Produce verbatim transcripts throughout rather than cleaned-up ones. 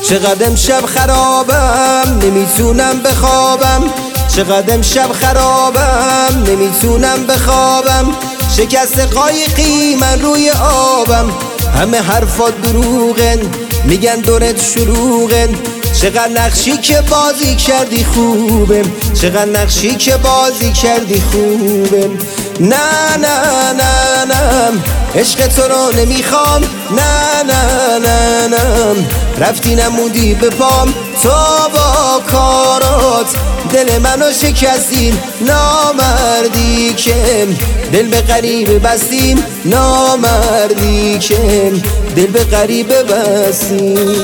چقدر امشب خرابم نمیتونم بخوابم، چقدر امشب خرابم نمیتونم بخوابم. شکست قایقی من روی آبم، همه حرفات دروغن میگن دورت شلوغن. چقدر نقشی که بازی کردی خوبه، چقدر نقشی که بازی کردی خوبه. نه نه نه نه عشق تو رو نمیخوام، نه نه نه نه رفتی نمودی به پام. تو با کارات دل منو شکستیم، نامردی که دل به غریبه بستیم، نامردی که دل به غریبه بستیم.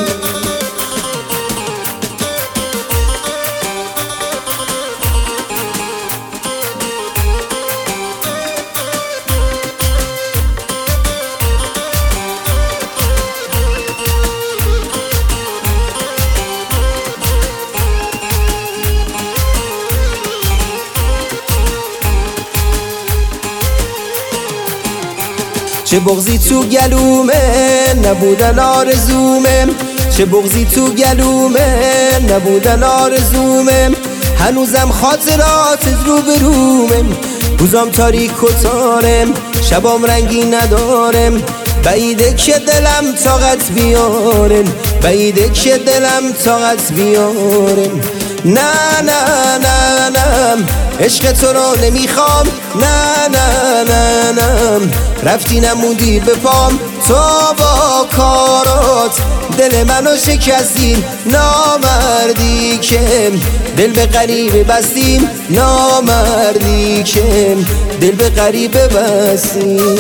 چه بغضی تو گلومه نبودن آرزومه، چه بغضی تو گلومه نبودن آرزومه. هنوزم خاطرات رو به رومه، روزام تاریک و تارم، شبام رنگی ندارم. بعیده که دلم طاقت بیارم، بعیده که دلم طاقت بیارم. نه نه نه نه عشق تو رو نمیخوام، نه نه نه نه رفتی نمودی به پام. تو با کارات دل منو شکستیم، نامردی که دل به غریبه بستیم، نامردی که دل به غریبه بستیم.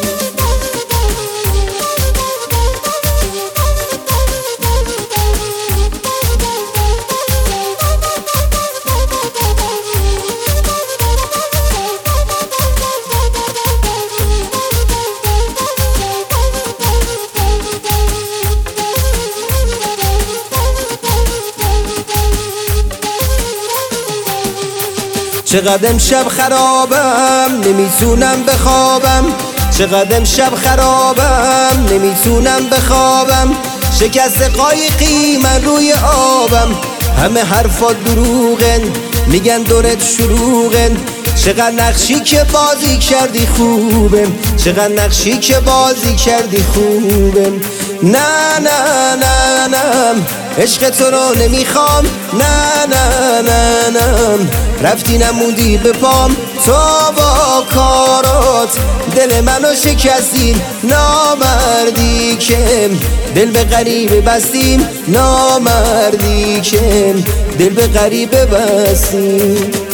چقدر امشب خرابم نمیتونم بخوابم، چقدر امشب خرابم نمیتونم بخوابم. شکست قایقی من روی آبم، همه حرفات دروغن میگن دورت شلوغن. چقدر نقشی که بازی کردی خوبه، چقدر نقشی که بازی کردی خوبه. نه نه نه نه عشق تو رو نمیخوام، نه نه نه نه رفتی نمودی به پام. تو با کارات دل منو شکستیم، نامردی که دل به غریبه بستیم، نامردی که دل به غریبه بستیم.